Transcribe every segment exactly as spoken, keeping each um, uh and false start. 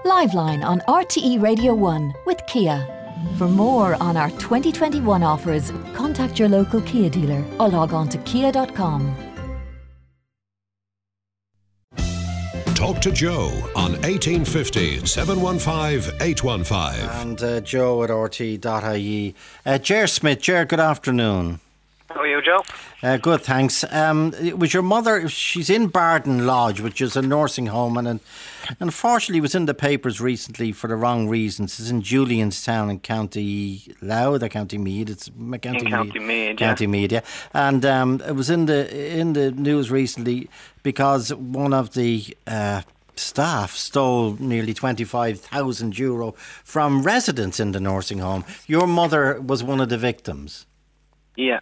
Liveline on R T E Radio one with Kia. For more on our twenty twenty-one offers, contact your local Kia dealer or log on to kia dot com. Talk to Joe on eighteen fifty, seven one five, eight one five. And uh, Joe at R T dot I E. Uh, Ger Smith. Ger, good afternoon. How are you, Joe? Uh, good, thanks. Um, it was your mother, she's in Barden Lodge, which is a nursing home, and, and unfortunately was in the papers recently for the wrong reasons. It's in Julianstown in County Louth or County Meath. It's County in County Meath, yeah. County Meath, yeah. And um, it was in the in the news recently because one of the uh, staff stole nearly twenty-five thousand euro from residents in the nursing home. Your mother was one of the victims. Yeah.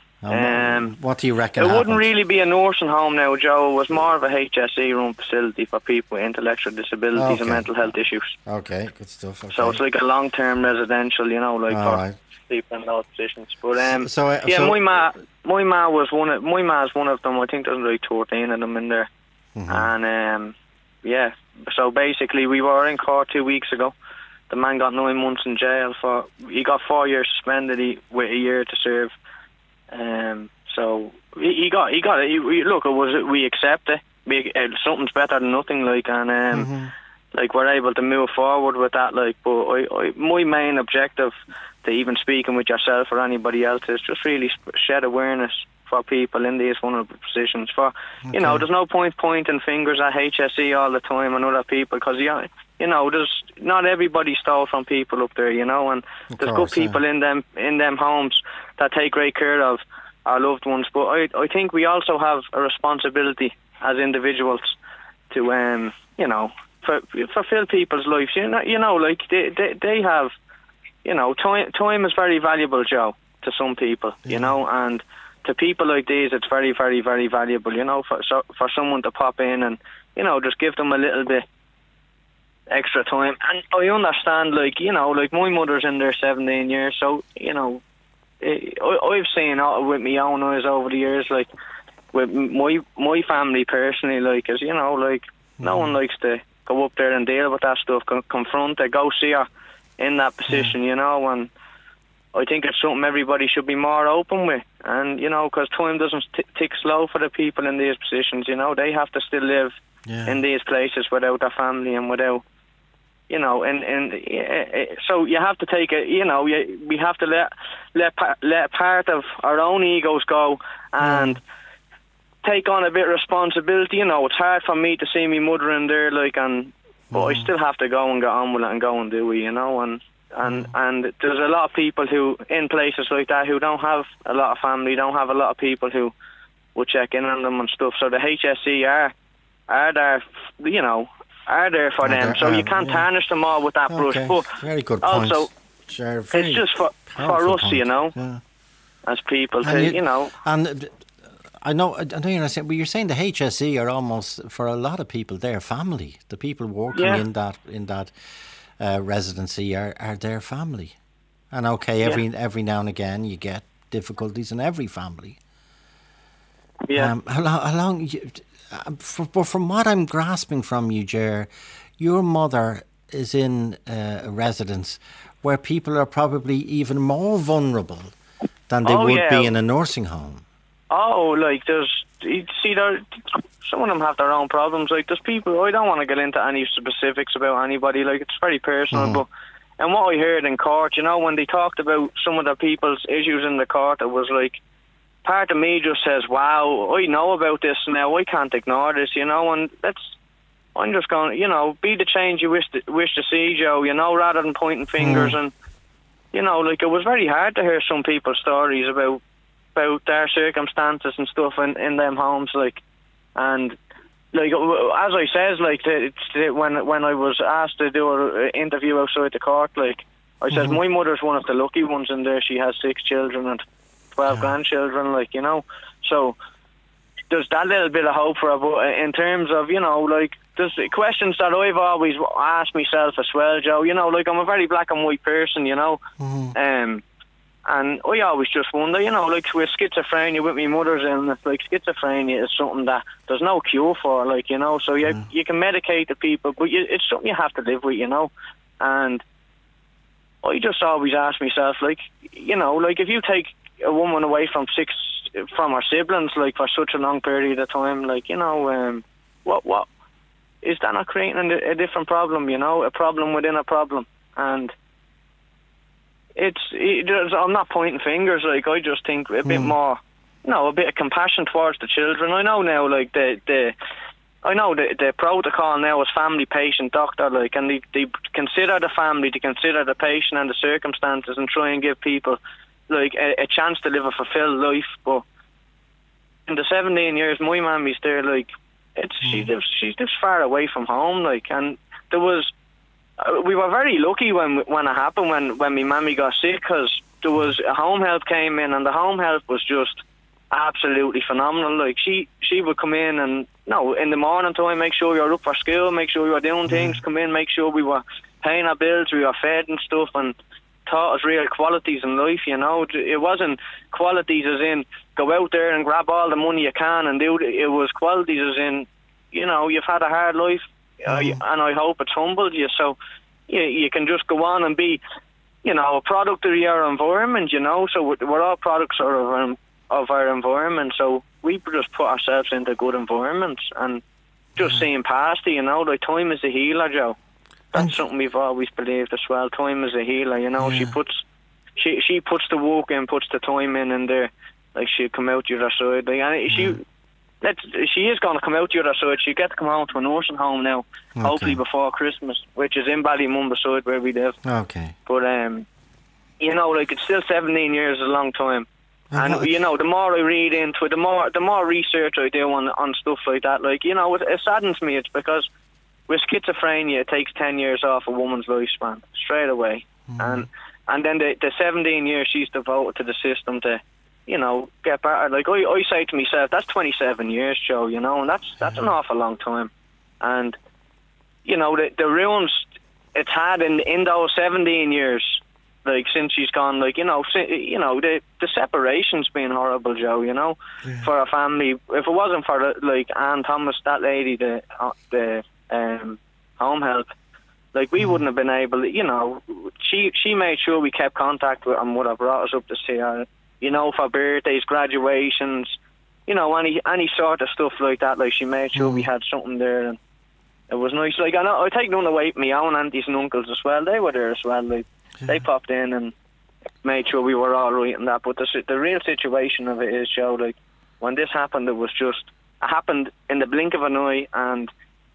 Um, what do you reckon It happened? wouldn't really be a nursing home now, Joe. It was more of a H S E run facility for people with intellectual disabilities Okay. and mental health issues. Okay, good stuff. Okay. So it's like a long-term residential, you know, like All for right. people in those positions. But um, So- uh, yeah, so- my ma, my ma was one of my ma's one of them. I think there's like thirteen of them in there, Mm-hmm. and um, yeah. So basically, we were in court two weeks ago. The man got nine months in jail for. He got four years suspended he, with a year to serve. Um, so he, he got he got it. He, we, look, it was we accept it. We, uh, something's better than nothing. Like and um, Mm-hmm. like we're able to move forward with that. Like, but I, I, my main objective to even speaking with yourself or anybody else is just really sp- shed awareness for people in these vulnerable positions. For you know, there's no point pointing fingers at H S E all the time and other people because you you know, there's not everybody stole from people up there. You know, and Of there's course, good people yeah. in them in them homes that take great care of our loved ones. But I I think we also have a responsibility as individuals to um you know for, fulfill people's lives. You know, you know, like they they, they have. You know, time time is very valuable, Joe, to some people, you know, and to people like these, it's very, very, very valuable, you know, for so, for someone to pop in and, you know, just give them a little bit extra time. And I understand, like, you know, like my mother's in there seventeen years, so, you know, I, I've seen it with my own eyes over the years, like, with my my family personally, like, as you know, like, mm. no one likes to go up there and deal with that stuff, con- confront it, go see her in that position, yeah. you know, and I think it's something everybody should be more open with, and you know, because time doesn't t- tick slow for the people in these positions, you know, they have to still live yeah. in these places without their family and without, you know, and and uh, so you have to take it, you know, you, we have to let let let part of our own egos go and. Mm. Take on a bit of responsibility, you know. It's hard for me to see my mother in there, like, and but mm. I still have to go and get on with it and go and do it, you know. And and mm. and there's a lot of people who in places like that who don't have a lot of family, don't have a lot of people who will check in on them and stuff. So the H S E are are there, you know, are there for are them. There, so um, you can't yeah. tarnish them all with that okay. brush. But very good also, points. Sure, very it's just for for us, point. you know, yeah. as people, and to, you, you know, and. I know, I know you're saying, but you're saying the H S E are almost, for a lot of people, their family. The people working yeah. in that in that uh, residency are, are their family. And okay, every yeah. every now and again you get difficulties in every family. Yeah. Um, how long? How long you, for, but from what I'm grasping from you, Ger, your mother is in uh, a residence where people are probably even more vulnerable than they oh, would yeah. be in a nursing home. Oh, like there's, you see, there, some of them have their own problems. Like there's people, I don't want to get into any specifics about anybody. Like it's very personal, mm-hmm. but and what I heard in court, you know, when they talked about some of the people's issues in the court, it was like part of me just says, "Wow, I know about this now. I can't ignore this," you know. And that's, I'm just going, you know, be the change you wish to, wish to see, Joe. You know, rather than pointing fingers. Mm. And you know, like it was very hard to hear some people's stories about. about their circumstances and stuff in, in them homes, like, and like as I says, like to, to, when when I was asked to do an interview outside the court, like I said, mm-hmm. my mother's one of the lucky ones in there. She has six children and twelve yeah. grandchildren, like, you know, so there's that little bit of hope for her. But in terms of, you know, like there's questions that I've always asked myself as well, Joe. You know, like I'm a very black and white person, you know, mm-hmm. um. And I always just wonder, you know, like with schizophrenia, with my mother's illness, like schizophrenia is something that there's no cure for, like, you know, so you, Yeah. you can medicate the people, but you, it's something you have to live with, you know. And I just always ask myself, like, you know, like if you take a woman away from six, from her siblings, like for such a long period of time, like, you know, um, what, what, is that not creating a, a different problem, you know, a problem within a problem? And it's, it, I'm not pointing fingers, like, I just think a bit more, you know, a bit of compassion towards the children. I know now, like, the, the I know the, the protocol now is family, patient, doctor, like, and they, they consider the family, they consider the patient and the circumstances and try and give people, like, a, a chance to live a fulfilled life. But in the seventeen years my mammy's there, like, it's, mm. she lives, she lives far away from home, like, and there was, uh, we were very lucky when when it happened, when, when my mammy got sick, because there was, a home health came in, and the home health was just absolutely phenomenal. Like, she she would come in and, no, in the morning time, make sure you were up for school, make sure you were doing things, come in, make sure we were paying our bills, we were fed and stuff, and taught us real qualities in life, you know. It wasn't qualities as in go out there and grab all the money you can and do it. It was qualities as in, you know, you've had a hard life, mm. uh, and I hope it's humbled you, so you, you can just go on and be, you know, a product of your environment, you know. So we're, we're all products of our, of our environment, so we just put ourselves into good environments and just mm. seeing past it, you know. Like, time is a healer, Joe. That's and something we've always believed as well. Time is a healer, you know. Yeah. She puts she she puts the work in, puts the time in, and there, like, she'll come out the other side. Like, and she, mm. let's, she is going to come out the other side. She'll get to come home to a nursing home now, okay. hopefully before Christmas, which is in Ballymun beside where we live. Okay. But um, you know, like, it's still seventeen years is a long time. And, and you know, the more I read into it, the more the more research I do on on stuff like that, like, you know, it, it saddens me. It's because with schizophrenia, it takes ten years off a woman's lifespan straight away, mm. and and then the the seventeen years she's devoted to the system to, you know, get better. Like, I, I say to myself, that's twenty-seven years, Joe. You know, and that's that's an awful long time. And you know, the the ruins it's had in in those seventeen years. Like, since she's gone, like, you know, you know, the the separation's been horrible, Joe. You know, yeah. for a family. If it wasn't for the, like, Anne Thomas, that lady, the uh, the um, home health, like, we mm. wouldn't have been able to, you know. She she made sure we kept contact with and would have brought us up to see her. You know, for birthdays, graduations, you know, any any sort of stuff like that. Like, she made sure mm. we had something there, and it was nice. Like, I know I take none away from my own aunties and uncles as well. They were there as well. Like. Yeah. They popped in and made sure we were all right and that. But the the real situation of it is, Joe, like, when this happened, it was just, it happened in the blink of an eye, and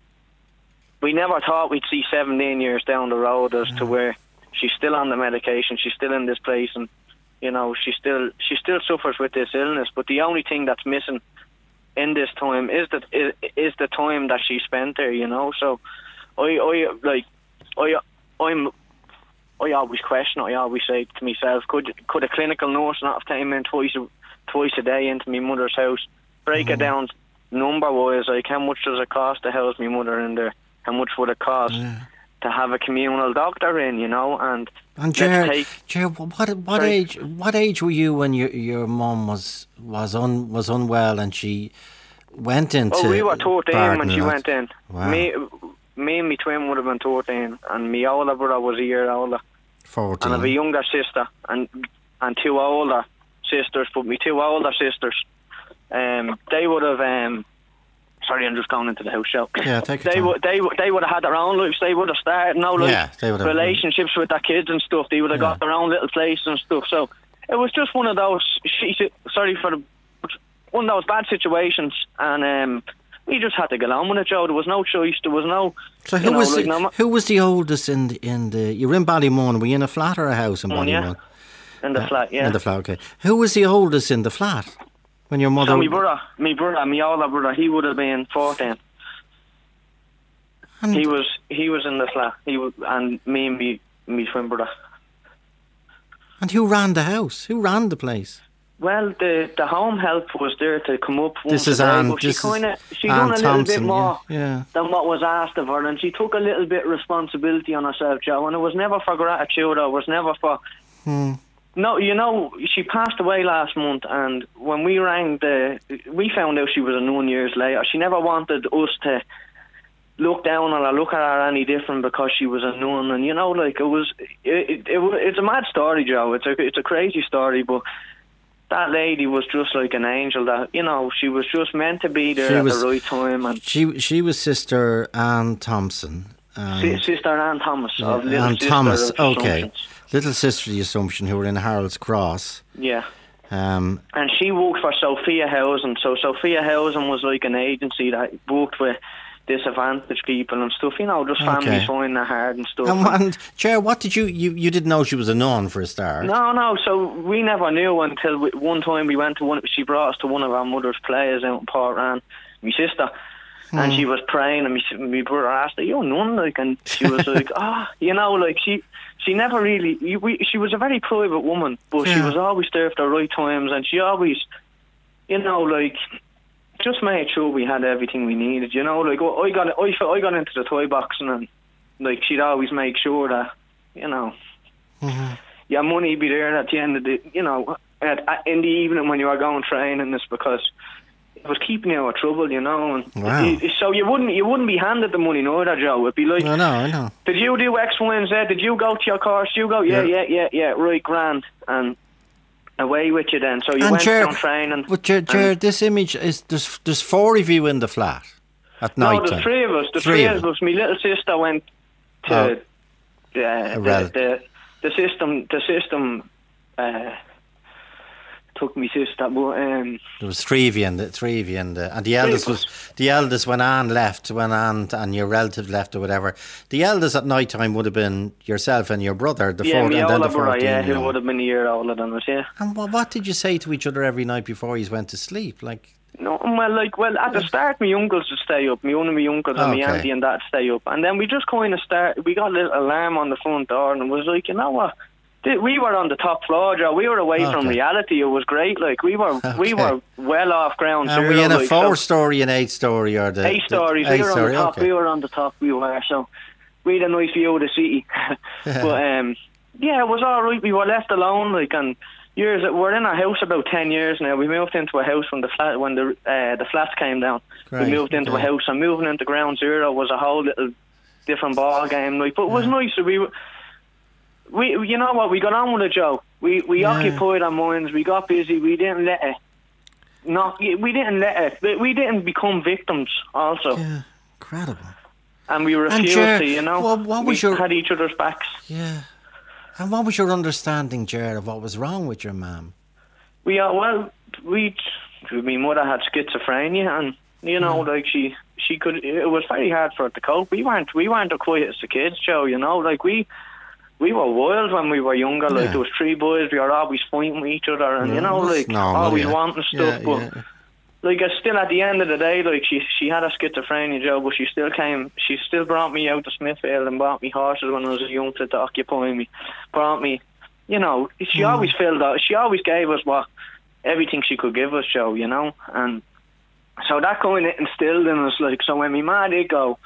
we never thought we'd see seventeen years down the road as yeah. to where she's still on the medication, she's still in this place, and, you know, she still she still suffers with this illness. But the only thing that's missing in this time is that is, is the time that she spent there, you know. So I I like I I'm. I always question it. I always say to myself, could could a clinical nurse not have came in twice a, twice a day into my mother's house, break mm. it down number-wise, like, how much does it cost to house my mother in there? How much would it cost yeah. to have a communal doctor in, you know? And, and Ger, take, Ger, what what sorry? age what age were you when your your mum was was un, was unwell and she went into? Oh, we were thirteen Barton when she went in. Wow. Me, me and my twin would have been thirteen, and my older brother was a year older. fourteen. And I have a younger sister and and two older sisters, but my two older sisters, um, they would have. Um, sorry, I'm just going into the house show. Yeah, take your They time. would they would they would have had their own lives. They would have started, no, like yeah, they would have, relationships with their kids and stuff. They would have yeah. got their own little place and stuff. So it was just one of those. She, sorry for the, one of those bad situations, and um, we just had to get on with it, Joe. There was no choice. There was no. So who know, was like, the, no, who was the oldest in the in the? You were in Ballymun. Were you in a flat or a house in Ballymun? Yeah. In the uh, flat, yeah. In the flat, okay. Who was the oldest in the flat when your mother? So my brother, my brother, my older brother, he would have been fourteen. And he was he was in the flat. He was, and me and me me twin brother. And who ran the house? Who ran the place? Well, the the home help was there to come up once this is a day, Anne, but she kind of she Anne done a little Thompson, bit more yeah, yeah. than what was asked of her, and she took a little bit of responsibility on herself, Joe. And it was never for gratitude, or it was never for hmm. No, you know, she passed away last month, and when we rang the, we found out she was a nun years later. She never wanted us to look down on her, look at her any different because she was a nun, and you know, like it was, it, it, it it's a mad story, Joe. It's a, it's a crazy story, but that lady was just like an angel. That, you know, she was just meant to be there She at was- the right time. And She she was Sister Anne Thompson. and- Si- Sister Anne Thomas of Little Anne Sister Thomas, of okay. Assumptions. Little Sister of the Assumption, who were in Harold's Cross. Yeah. Um, And she worked for Sophia Housing. So Sophia Housing was like an agency that worked with disadvantaged people and stuff. You know, just Okay. families finding it hard and stuff. and, and Cher, what did you, you you didn't know she was a nun for a start? No, no. So we never knew until we, one time we went to one. She brought us to one of our mother's plays out in Port Rann. My sister, and she was praying, and my, my brother asked her, "You a nun?" Like, and she was like, "Ah, you know, like she." She never really. You, we, she was a very private woman, but she Yeah. was always there at the right times, and she always, you know, like just made sure we had everything we needed. You know, like I got I, I got into the toy boxing, and like she'd always make sure that, you know, Mm-hmm. your money be there at the end of the, you know, at, at, in the evening when you are going training. This because it was keeping you out of trouble, you know. And Wow. it- so you wouldn't you wouldn't be handed the money, neither, Joe. It'd be like, I know, I know. did you do X, Y, and Z? Did you go to your course? You go, yeah, Yeah. yeah, yeah, yeah, right, grand, and away with you then. So you And went Ger- down training. But Ger, Ger, and- this image is there's there's four of you in the flat at no, night there's time. three of us. The Three three, of of us. My little sister went to Oh. uh, the, relative. the the system. The system uh, took me sister, but um, There was three of you, and the three of you, and the, and the eldest of was the eldest when Anne left, when Anne and your relative left or whatever. The eldest at night time would have been yourself and your brother, the yeah, fourth, my and then older the brother, fourteen. yeah, year who old. would have been a year older than us, yeah. And what, what did you say to each other every night before you went to sleep? Like, No, well, like, well, at the start, my uncles would stay up. Me one of my uncles and Okay. my auntie and dad stay up, and then we just kind of start. We got a little alarm on the front door, and it was like, you know what? Th- We were on the top floor, Joe. We were away from Okay. reality. It was great. Like we were, we Okay. were well off ground are zero. we in a like, so- four story and eight story or the eight the- stories. eight we were story, on the top. okay. We were on the top. We were so we had a nice view of the city. But um, yeah, it was all right. We were left alone, like, and years. We're in a house about ten years now. We moved into a house when the flat when the uh, the flats came down. Right, we moved into okay. a house, and moving into ground zero was a whole little different ball game. Like, but it was nice. We were- we you know what, we got on with it, Joe. We we Yeah. occupied our minds. We got busy. We didn't let it. Not we didn't let it. We didn't become victims. Also. Yeah, incredible. And we refused Ger, to, you know. what- what we was your- had each other's backs. Yeah. And what was your understanding, Ger, of what was wrong with your mum? We are well. We, my mother had schizophrenia, and you know, like she, she could. It was very hard for her to cope. We weren't, we weren't the quietest of kids, Joe. You know, like we, we were wild when we were younger. Like Yeah. there was three boys. We were always fighting with each other, and Yeah, you know, that's like normal, always yeah. wanting stuff. Yeah, but yeah. like, it's still at the end of the day, like she, she had a schizophrenia, Joe, but she still came. She still brought me out to Smithfield and bought me horses when I was a young kid to occupy me. Brought me. You know, she Mm. always filled out. She always gave us what everything she could give us, Joe. You know, and so that kind of instilled in us. Like, so when my ma did go,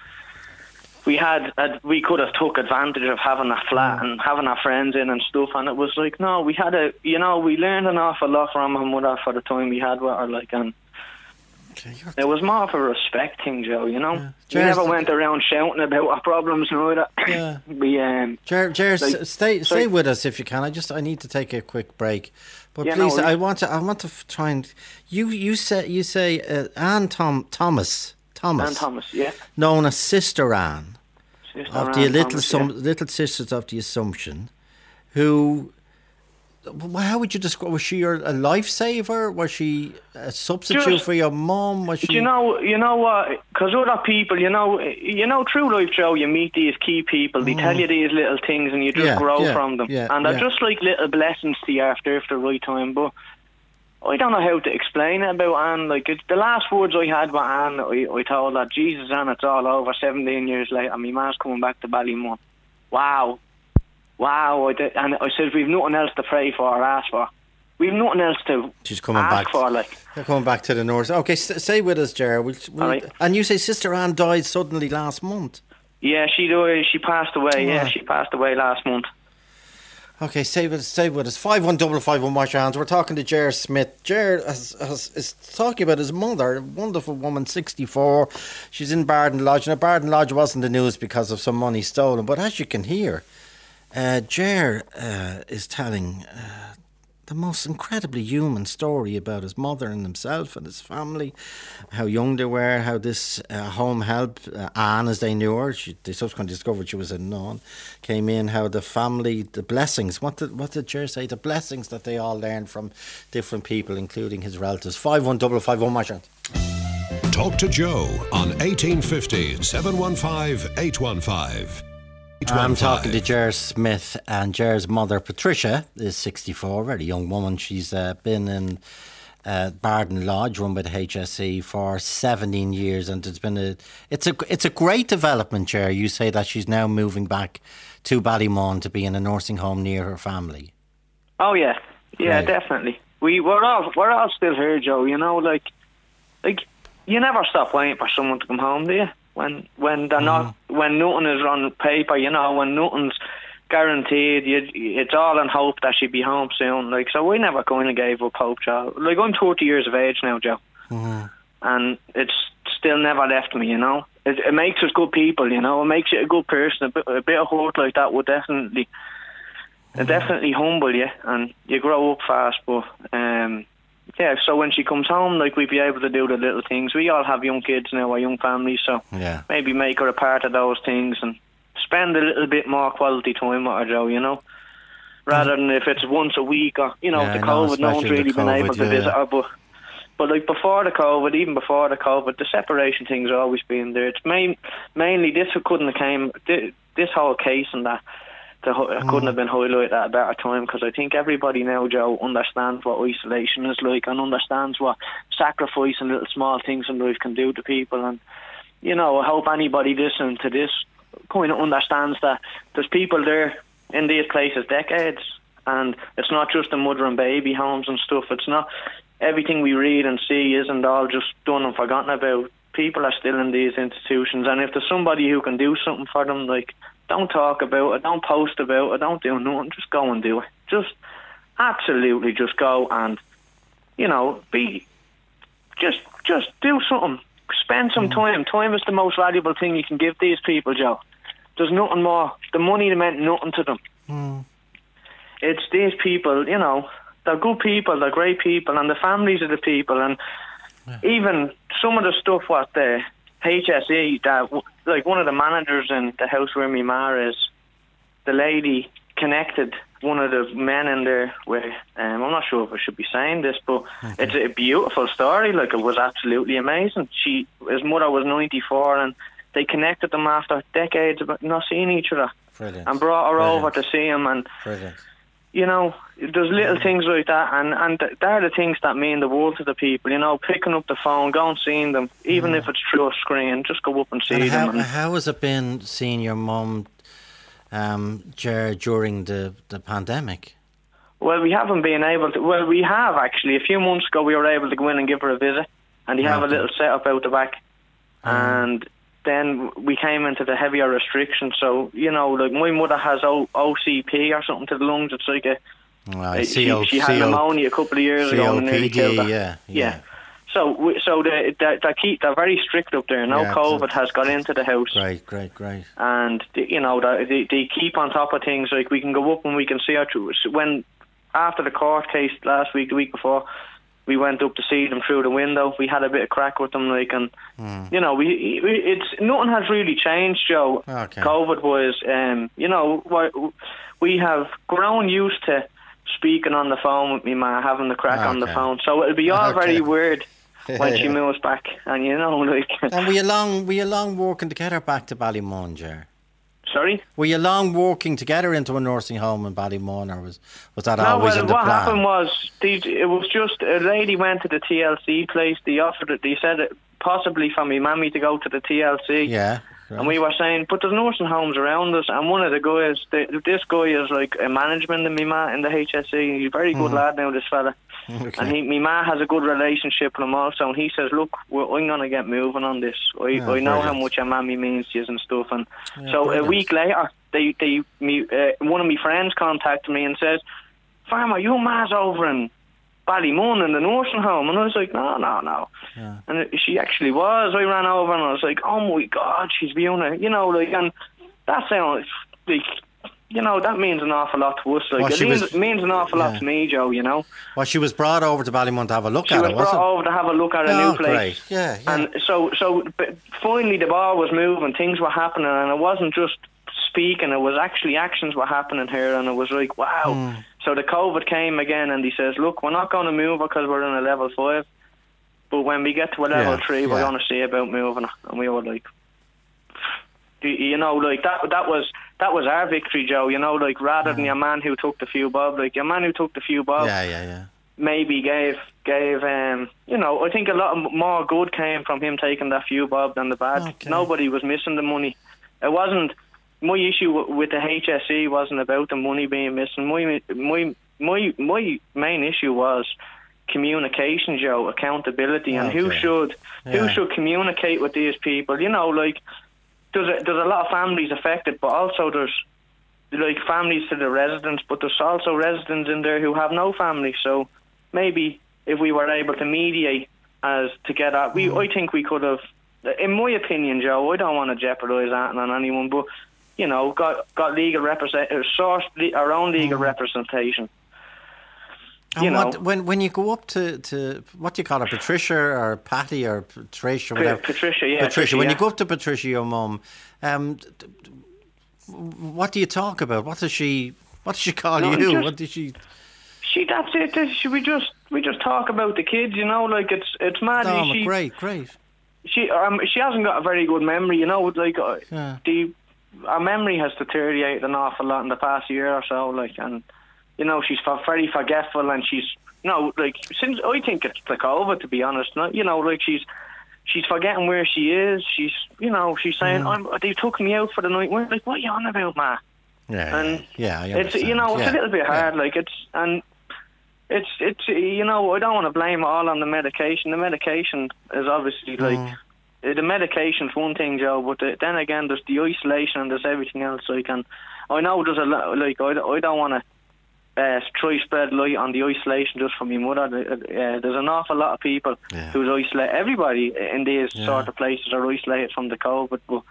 we had a, we could have took advantage of having a flat and having our friends in and stuff. And it was like, no, we had a, you know, we learned an awful lot from her mother for the time we had with her. Like, and Okay, you're- it was more of a respect thing, Joe. You know, Yeah. we Cheers. never went around shouting about our problems. Neither. Yeah. we um. Ger, Ger, Like, s- stay stay sorry. with us if you can. I just I need to take a quick break, but Yeah, no please, I worries. want to I want to f- try and you you say you say uh, Anne Tom Thomas Thomas Ann Thomas, yeah. known as Sister Anne Sister of Ann the Little Thomas, Sum, yeah. Little Sisters of the Assumption, who. wh- How would you describe? Was she your a lifesaver? Was she a substitute Just- for your mum? Was she? Do you know, you know what? Because other people, you know, you know, through life, Joe, you meet these key people. They tell you these little things, and you just Mm. Yeah, grow yeah, from them. yeah, and they're yeah. just like little blessings to you after after the right time. But I don't know how to explain it about Anne. Like, it's the last words I had with Anne, I, I told her, Jesus, Anne, it's all over. Seventeen years later, my ma's coming back to Ballymun. Wow. Wow, I did, and I said, we've nothing else to pray for or ask for. We've nothing else to She's coming ask back. for, like. They're coming back to the north. Okay, st- stay with us, Ger. We'll, we'll, All right. And you say Sister Anne died suddenly last month. Yeah, she died, she passed away, yeah, Ah. she passed away last month. Okay, stay with us. Stay with us. Five one double five one. Wash your hands. We're talking to Ger Smith. Ger has, has, is talking about his mother, a wonderful woman, sixty-four. She's in Barden Lodge. Now, Barden Lodge wasn't the news because of some money stolen, but as you can hear, uh, Ger uh, is telling uh, the most incredibly human story about his mother and himself and his family, how young they were, how this uh, home help, uh, Anne as they knew her, she, they subsequently discovered she was a nun, came in, how the family, the blessings, what did, what did Ger say, the blessings that they all learned from different people, including his relatives. five one double five one, my chance. Talk to Joe on eighteen fifty, seven one five, eight one five. I'm talking to Ger Smith, and Ger's mother, Patricia, is sixty-four, a very young woman. She's uh, been in uh, Barden Lodge, run by the H S E, for seventeen years, and it's been a it's a it's a great development, Ger. You say that she's now moving back to Ballymun to be in a nursing home near her family. Oh yeah, yeah, Right. definitely. We we're all we're all still here, Joe. You know, like like you never stop waiting for someone to come home, do you? When when they're not, when nothing is on paper, you know, when nothing's guaranteed, you, it's all in hope that she'd be home soon. Like, so we never kind of gave up hope, Joe. Like, I'm thirty years of age now, Joe, Mm-hmm. and it's still never left me. You know, it, it makes us good people. You know, it makes you a good person. A bit, a bit of hurt like that would definitely, it definitely humble you, and you grow up fast. But um. Yeah, so when she comes home, like, we'd be able to do the little things. We all have young kids now, our young families, so Yeah. maybe make her a part of those things and spend a little bit more quality time with her, Joe, you know? Rather than if it's once a week or, you know, Yeah, the I know, COVID, no one's especially really the been COVID, able to yeah, visit yeah. her. But, but, like, before the COVID, even before the COVID, the separation thing's always been there. It's main, mainly this couldn't have came, thi- this whole case and that, the, it couldn't have been highlighted at a better time, because I think everybody now, Joe, understands what isolation is like and understands what sacrifice and little small things in life can do to people. And, you know, I hope anybody listening to this kind of understands that there's people there in these places decades, and it's not just the mother and baby homes and stuff. It's not everything we read and see isn't all just done and forgotten about. People are still in these institutions, and if there's somebody who can do something for them, like, don't talk about it, don't post about it, don't do nothing, just go and do it. Just absolutely just go and, you know, be, just just do something. Spend some time. Time is the most valuable thing you can give these people, Joe. There's nothing more. The money meant nothing to them. Mm. It's these people, you know, they're good people, they're great people, and the families of the people, and even some of the stuff what the H S E, that, like, one of the managers in the house where my ma is, the lady connected one of the men in there with, um, I'm not sure if I should be saying this, but okay. It's a beautiful story. Like, it was absolutely amazing. She, his mother was ninety-four, and they connected them after decades of not seeing each other. Brilliant. And brought her Brilliant. over to see him. And Brilliant. you know, there's little things like that, and, and they're the things that mean the world to the people, you know, picking up the phone, going seeing them, even mm. if it's through a screen, just go up and see and how, them. And how has it been seeing your mum um, Ger, during the, the pandemic? Well, we haven't been able to, well, we have actually. A few months ago we were able to go in and give her a visit, and they have okay. a little setup out the back, mm. and then we came into the heavier restrictions. So, you know, like, my mother has o- O C P or something to the lungs. It's like a, well, a C O, she, she had C O, pneumonia a couple of years ago and nearly killed her. Yeah, yeah. yeah. So, we, so they, they, they keep, they're very strict up there. No yeah, COVID has got into the house. Great, great, great. And, they, you know, they, they keep on top of things. Like, we can go up and we can see her through. When, after the court case last week, the week before, we went up to see them through the window. We had a bit of crack with them, like, and mm. you know, we, we it's nothing has really changed, Joe. Okay. COVID was, um, you know, we have grown used to speaking on the phone with me ma, having the crack okay. on the phone. So it'll be all okay. very weird when she moves back, and you know, like. And were you long, were you long walking together back to Ballymun, Ger? Sorry? Were you long walking together into a nursing home in Ballymun, or was, was that no, always well, in the what plan? What happened was, they, it was just, a lady went to the T L C place, they offered it, they said it possibly for me mammy to go to the T L C. Yeah, Right. And we were saying, but there's nursing homes around us. And one of the guys, the, this guy is like a management in me ma in the H S E. He's a very good mm-hmm. lad now, this fella. Okay. And he, me ma has a good relationship with him also. And he says, look, we're, I'm going to get moving on this. I, yeah, I know brilliant. how much your mammy means to you and stuff. And yeah, so brilliant. a week later, they, they, me, uh, one of my friends contacted me and says, Farmer, your ma's over in Ballymun in the nursing home. And I was like, no, no, no. Yeah. And it, she actually was. I ran over and I was like, oh my God, she's beautiful. You know, like, and that sounds like, you know, that means an awful lot to us. Like, well, it means, was, means an awful yeah. lot to me, Joe, you know. Well, she was brought over to Ballymun to have a look she at was it, wasn't brought over to have a look at a oh, new place. Great. Yeah, yeah. And so, so but finally the ball was moving, things were happening, and it wasn't just speaking, it was actually actions were happening here, and it was like, wow. Mm. So the COVID came again, and he says, look, we're not going to move because we're in a level five, but when we get to a level yeah, three, we're yeah. going to see about moving. And we were like, you know, like that that was that was our victory, Joe, you know, like rather yeah. than your man who took the few bob, like your man who took the few bob yeah, yeah, yeah. maybe gave gave um you know, I think a lot more good came from him taking that few bob than the bad. Okay. Nobody was missing the money. It wasn't my issue with the H S E wasn't about the money being missing. My my my my main issue was communication, Joe, accountability, and okay. who should yeah. who should communicate with these people. You know, like there's a, there's a lot of families affected, but also there's like families to the residents, but there's also residents in there who have no family. So maybe if we were able to mediate as to get at, we mm. I think we could have. In my opinion, Joe, I don't want to jeopardise that on anyone, but you know, got got legal represent, sourced our own legal mm. representation. And you know, what, when when you go up to, to what do you call her, Patricia or Patty or Patricia, whatever. Patricia, yeah, Patricia. Patricia, when yeah. you go up to Patricia, your mum, um, what do you talk about? What does she? What does she call no, you? Just, what did she? She that's it. She, we just we just talk about the kids. You know, like it's it's mad. Oh, she, great, great. She um she hasn't got a very good memory. You know, like uh, yeah. the our memory has deteriorated an awful lot in the past year or so. Like and. You know, she's very forgetful, and she's, you know, like, since I think it's the COVID, to be honest. Not, you know, like, she's she's forgetting where she is. She's, you know, she's saying, mm. I'm, they took me out for the night. We're like, what are you on about, ma? Yeah, and yeah, I it's, you know, it's yeah. a little bit hard. Yeah. Like, it's, and it's, it's, you know, I don't want to blame it all on the medication. The medication is obviously, like, mm. the medication's one thing, Joe, but the, then again, there's the isolation and there's everything else. Like, and I know there's a lot, like, I, I don't want to, Uh, try spread light on the isolation just from my mother. Uh, there's an awful lot of people yeah. who's isolated. Everybody in these yeah. sort of places are isolated from the COVID. But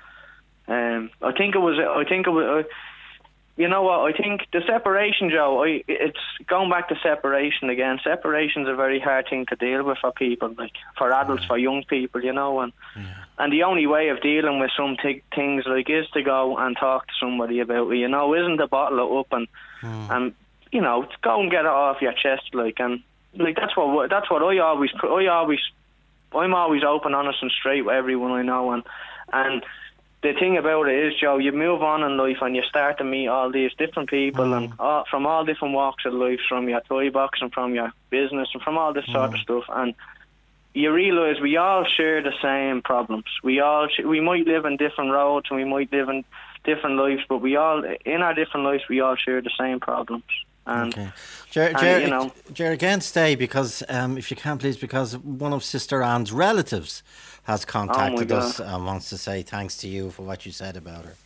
um, I think it was. I think it was. Uh, you know what? I think the separation, Joe. I, it's going back to separation again. Separation's a very hard thing to deal with for people, like for adults, yeah. for young people. You know, and yeah. and the only way of dealing with some t- things like is to go and talk to somebody about it. You know, isn't to bottle it up and mm. and. You know, go and get it off your chest, like, and like that's what that's what I always I always I'm always open, honest, and straight with everyone I know, and and the thing about it is, Joe, you move on in life and you start to meet all these different people mm. and all, from all different walks of life, from your toy box and from your business and from all this mm. sort of stuff, and you realise we all share the same problems. We all sh- we might live in different roads and we might live in different lives, but we all in our different lives we all share the same problems. And, okay. Ger, and Ger, you know, Ger, again, stay because um, if you can, please, because one of Sister Anne's relatives has contacted oh us and wants to say thanks to you for what you said about her.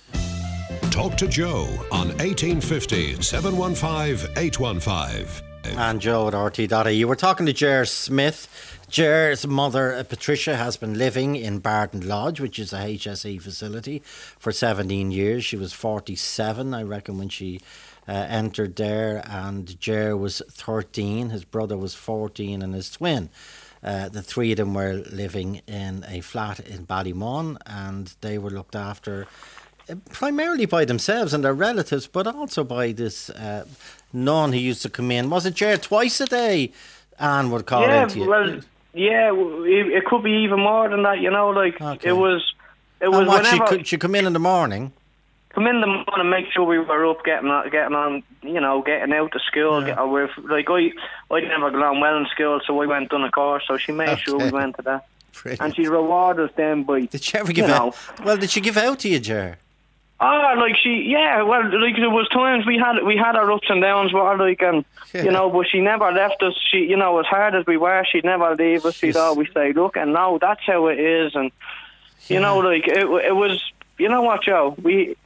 Talk to Joe on eighteen fifty, seven one five, eight one five. And Joe at R T dot I E. You were talking to Ger Smith. Ger's mother, uh, Patricia, has been living in Barton Lodge, which is a H S E facility, for seventeen years. She was forty-seven, I reckon, when she uh, entered there, and Ger was thirteen. His brother was fourteen, and his twin. Uh, the three of them were living in a flat in Ballymun, and they were looked after uh, primarily by themselves and their relatives, but also by this uh, nun who used to come in. Was it Ger twice a day? Anne would call yeah, into you. Well, yeah, it, it could be even more than that. You know, like okay. it was. It was and what, whenever she could she come in in the morning. Come in the morning and make sure we were up, getting on, getting on, you know, getting out to school. Yeah. Get, or like I, I never got on well in school, so I went on a course. So she made okay. sure we went to that. Brilliant. and she rewarded us then by. Did she ever give you out? know, Well, did she give out to you, Ger? Oh, like she, yeah. Well, like there was times we had we had our ups and downs, but like, and you know, but she never left us. She, you know, as hard as we were, she'd never leave us. She'd She's- always say, "Look, and now that's how it is." And you know, like it, it was. You know what, Joe? We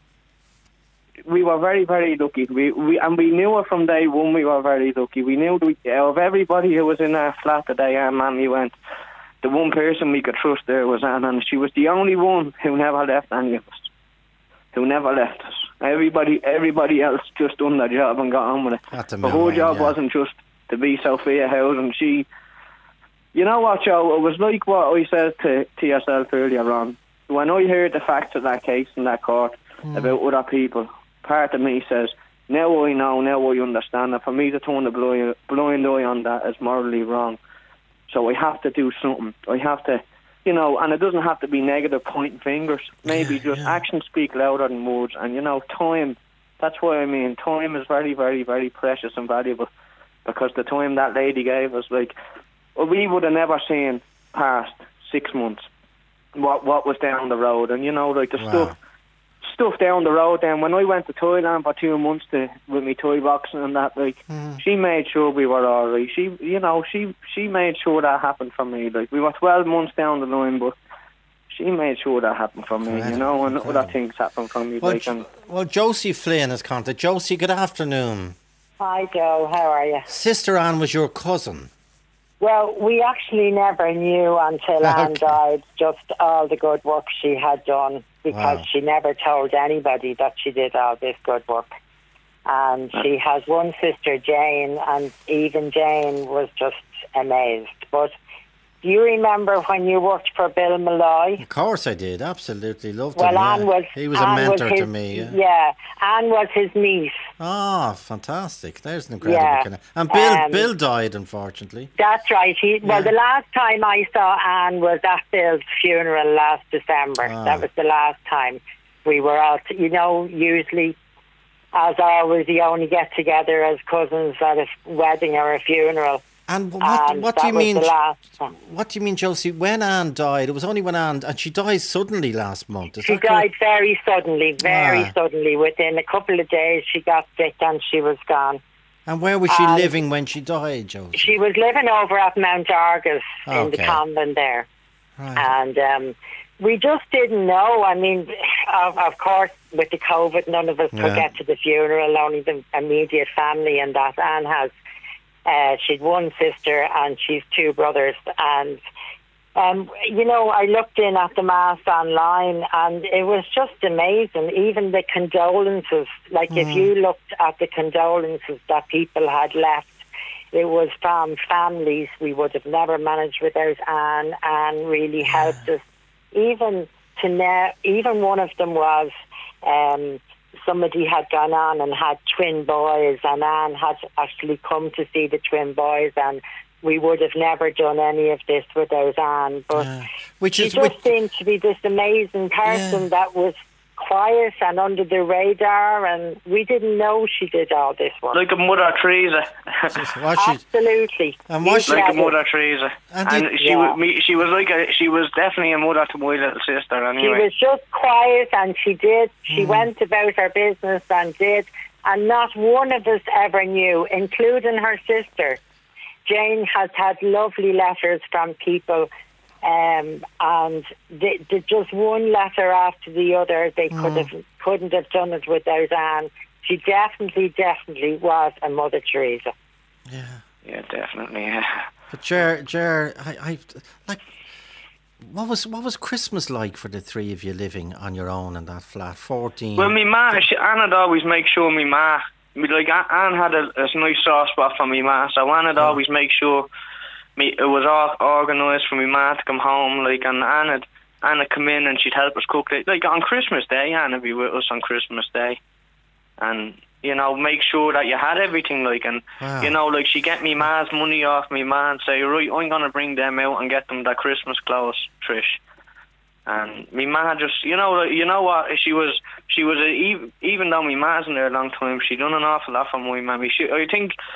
we were very, very lucky. We we and we knew it from day one. We were very lucky. We knew we, of everybody who was in our flat the day our mammy went. The one person we could trust there was Anne, and she was the only one who never left any of us. Who never left us. Everybody everybody else just done their job and got on with it. That's a But her memory, job yeah. wasn't just to be Sophia House, and she... You know what, Joe? It was like what I said to, to yourself earlier on. When I heard the facts of that case in that court Hmm. about other people, part of me says, now I know, now I understand that for me to turn a blind, blind eye on that is morally wrong. So I have to do something. I have to... You know, and it doesn't have to be negative pointing fingers. Maybe Yeah, just yeah. actions speak louder than words. And, you know, time, that's what I mean. Time is very, very, very precious and valuable. Because the time that lady gave us, like, we would have never seen past six months what what was down the road. And, you know, like the Wow. stuff stuff down the road. Then when I went to Thailand for two months to with me toy boxing and that, like, Mm. she made sure we were all right. She, you know, she she made sure that happened for me. Like, we were twelve months down the line, but she made sure that happened for me, you know, and Incredible. other things happened for me. Well, like, and well, Josie Flynn has contacted. Josie, good afternoon. Hi, Joe. How are you? Sister Anne was your cousin. Well, we actually never knew until Anne Okay. died just all the good work she had done, because Wow. she never told anybody that she did all this good work. And she has one sister, Jane, and even Jane was just amazed. But do you remember when you worked for Bill Malloy? Of course I did. Absolutely. Loved Well, him. yeah. Anne was He was Anne a mentor was his, to me. Yeah. yeah, Anne was his niece. Ah, fantastic. There's an incredible Yeah. connection. And Bill, Um, Bill died, unfortunately. That's right. He, well, Yeah. the last time I saw Anne was at Bill's funeral last December. Ah. That was the last time we were out. You know, usually, as always, you only get together as cousins at a wedding or a funeral. And what, and what do that you was mean? the last time. What do you mean, Josie? When Anne died, it was only when Anne, and she died suddenly last month. Is She that died correct? very suddenly, very Ah. suddenly. Within a couple of days, she got sick and she was gone. And where was she Um, living when she died, Josie? She was living over at Mount Argus in the Okay. convent there. Right. And um, we just didn't know. I mean, of, of course, with the COVID, none of us Yeah. could get to the funeral, only the immediate family and that. Anne has, uh, she'd one sister and she's two brothers. And, um, you know, I looked in at the Mass online and it was just amazing. Even the condolences, like if you looked at the condolences that people had left, it was from families we would have never managed without Anne. Anne really helped us. Even to now, even one of them was um, somebody had gone on and had twin boys, and Anne had actually come to see the twin boys, and we would have never done any of this without Anne. But Yeah. Which she is just which, seemed to be this amazing person Yeah. that was quiet and under the radar, and we didn't know she did all this work. like a Mother Teresa. what she, Absolutely. And You was she- like a said it. Mother Teresa. And And, did- she Yeah. was me. She was like a. She was definitely a mother to my little sister. She Anyway. was just quiet, and she did. She went about her business and did, and not one of us ever knew, including her sister. Jane has had lovely letters from people, um, and the, the, just one letter after the other. They could have couldn't have done it without Anne. She definitely, definitely was a Mother Teresa. yeah. Yeah, definitely. Yeah. But Ger, Ger, I, I, like, what was what was Christmas like for the three of you living on your own in that flat? Fourteen. Well, me ma, she, Anne would always make sure me ma, me, like A- Anne had a, a nice soft spot for me ma, so Anne would always make sure me it was all organised for me ma to come home, like, and Anne would, Anne would come in and she'd help us cook, like, like on Christmas Day. Anne would be with us on Christmas Day, and you know, make sure that you had everything, like, and Wow. you know, like, she get me ma's money off me ma and say, right, I'm gonna bring them out and get them their Christmas clothes, Trish. And me ma just, you know, like, you know what? She was, she was a, even, even though me ma's in there a long time, she done an awful lot for my mammy. She, I think,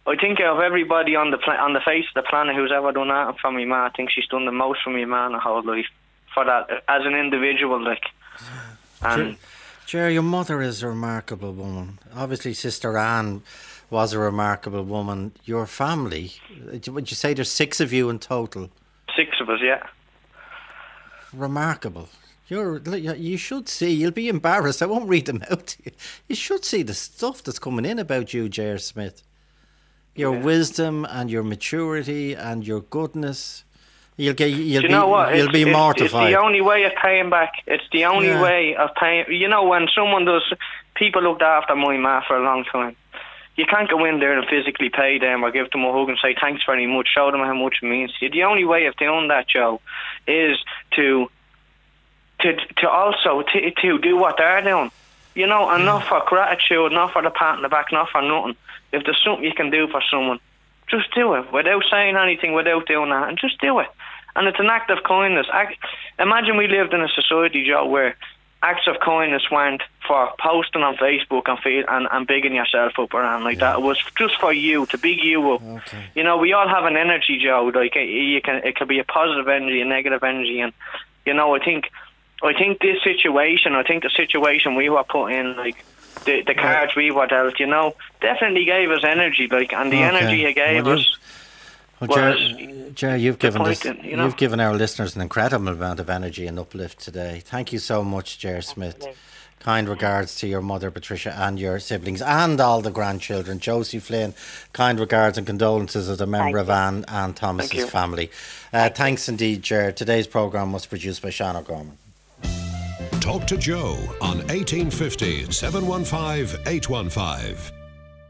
I think of everybody on the pla- on the face of the planet who's ever done that for me, ma, I think she's done the most for me, man, her whole life. For that, as an individual, like. And Ger, your mother is a remarkable woman. Obviously, Sister Anne was a remarkable woman. Your family, would you say there's six of you in total? Six of us, yeah. Remarkable. You're, you should see, you'll be embarrassed, I won't read them out to you. You should see the stuff that's coming in about you, Ger Smith. Your yeah. wisdom and your maturity and your goodness. You'll get, you'll Do you be, know what? You'll it's, be it's, mortified. It's the only way of paying back. It's the only yeah. way of paying. You know, when someone does, people looked after my ma for a long time. You can't go in there and physically pay them or give them a hug and say thanks very much, show them how much it means to you. The only way of doing that, Joe, is to to to also to, to do what they're doing. You know, and not for gratitude, not for the pat on the back, not for nothing. If there's something you can do for someone, just do it without saying anything, without doing that, and just do it. And it's an act of kindness. Act, imagine we lived in a society, Joe, where acts of kindness weren't for posting on Facebook and feel, and, and bigging yourself up around like yeah. that. It was just for you, to big you up. Okay. You know, we all have an energy, Joe. Like you can, it could be a positive energy, a negative energy, and you know, I think, I think this situation, I think the situation we were put in, like. The, the cards we were dealt, you know, definitely gave us energy, like, and the okay. energy it gave well, us. Well, Ger, Ger, you've given this, in, you know? you've given our listeners an incredible amount of energy and uplift today. Thank you so much, Ger Smith. Kind regards to your mother, Patricia, and your siblings, and all the grandchildren. Josie Flynn, kind regards and condolences as a member Thank of Anne and Thomas's family. Uh, thanks indeed, Ger. Today's programme was produced by Sean O'Gorman. Talk to Joe on eighteen fifty, seven one five, eight one five.